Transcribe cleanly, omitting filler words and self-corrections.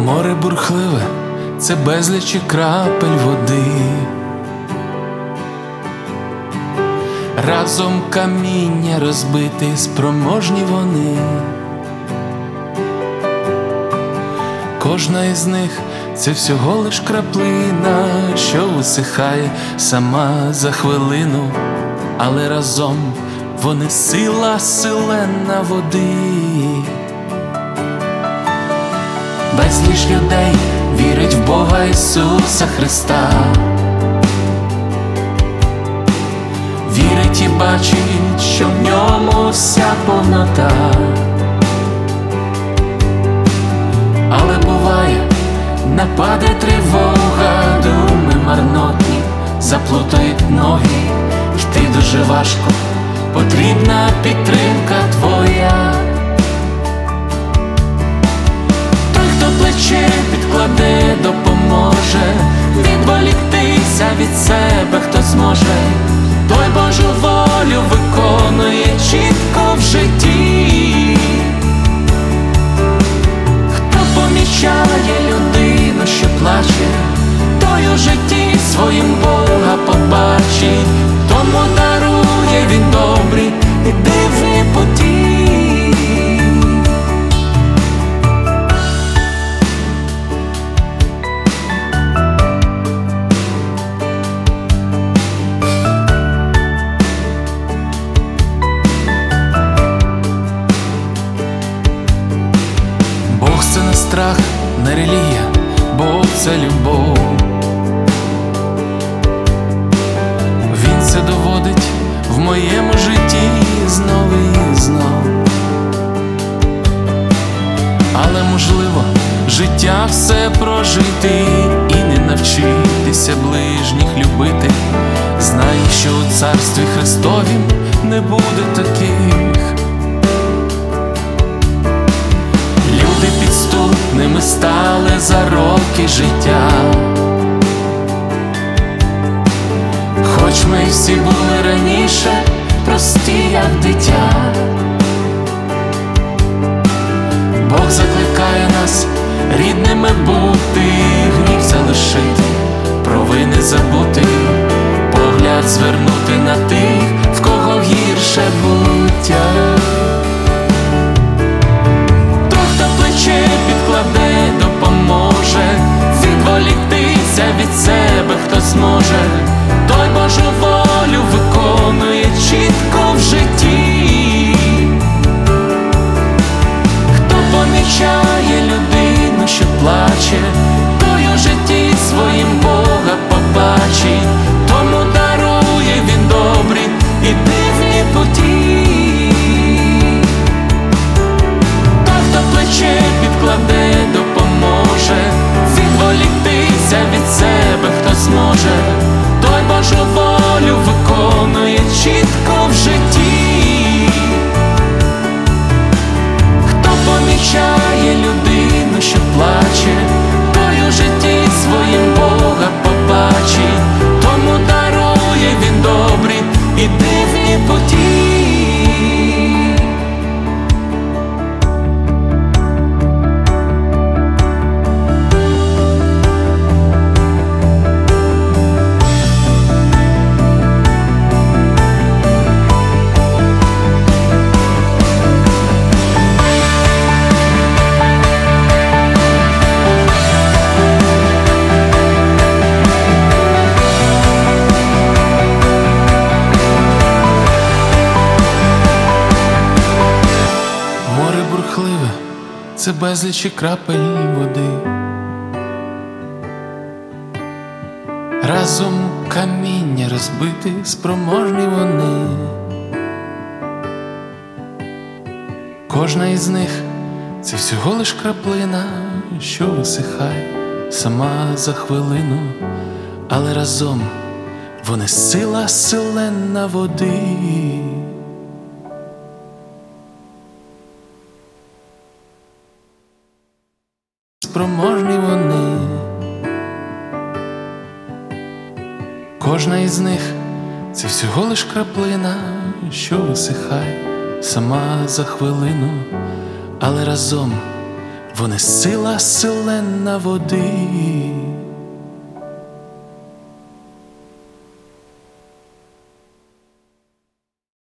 Море бурхливе – це безлічі крапель води. Разом каміння розбити спроможні вони. Кожна із них – це всього лиш краплина, що висихає сама за хвилину, але разом вони сила селена води. Безліч людей вірить в Бога Ісуса Христа, вірить і бачить, що в ньому вся повнота. Але буває, нападе тривога, думи марнотні заплутають ноги, йти дуже важко, потрібна підтримка твоя. Той, хто плече підкладе, допоможе, відволіктися від себе хто зможе, той Божу волю виконує чітко в житті. Хто помічає людину, що плаче, той у житті своїм Бога побачить, тому дарує він добрі і дивні путі. Бог – це не страх, не релігія, Бог – це любов. Він це доводить в моєму житті знов і знов. Але можливо життя все прожити і не навчитися ближніх любити. Знай, що у Царстві Христовім не буде таких. Люди підступними стали за роки життя, хоч ми всі були раніше прості, як дитя. Бог закликає нас рідними бути, гнів залишити, провини забути, погляд звернути на тих, в кого гірше буття. Той, хто плече підкладе, допоможе, відволіктися від себе хто зможе, той Божу волю виконує чітко в житті. Хто помічає людину, що плаче, той у житті своїм Бога побачить, тому дарує він добрі і дивні путі. Той, хто плече підкладе, допоможе, відволіктися від себе хто зможе, той Божу волю виконує чітко в житті. Хто помічає людину, що плаче, той у житті своїм Бога побачить, тому дарує він добрі і дивні путі. Море бурхливе – це безлічі крапель води. Разом каміння розбити спроможні вони. Кожна із них – це всього лиш краплина, що висихає сама за хвилину, але разом вони сила селена води. Спроможні вони. Кожна із них – це всього лиш краплина, що висихає сама за хвилину, але разом вони сила селена води.